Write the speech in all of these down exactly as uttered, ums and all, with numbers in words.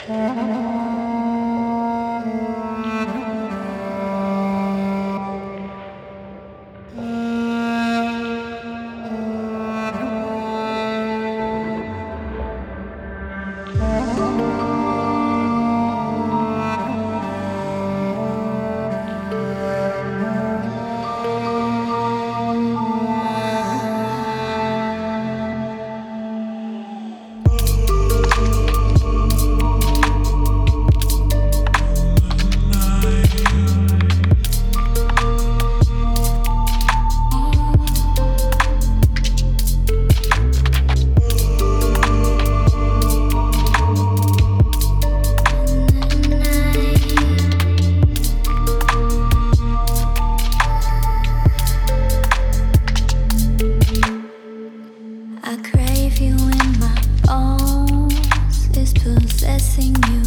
I crave you in my bones, is possessing you.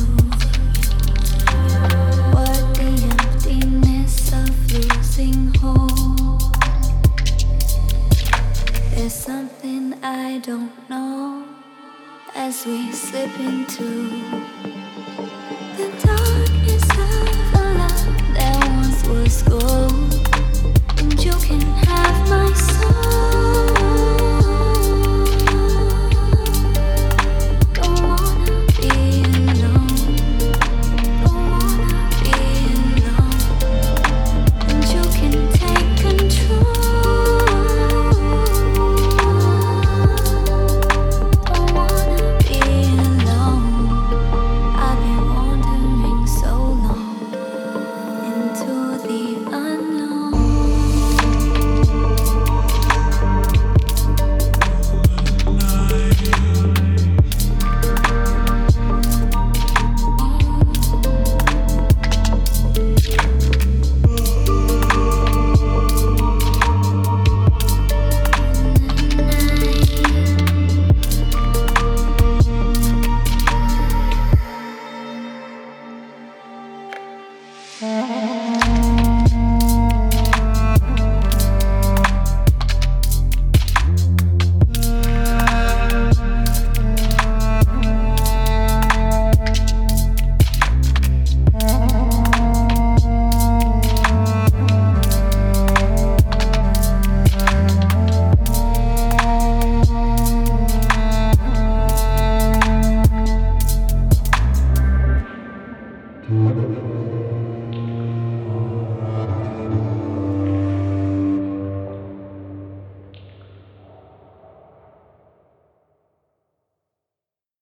What the emptiness of losing hope. There's something I don't know as we slip into the darkness of a love that once was gold.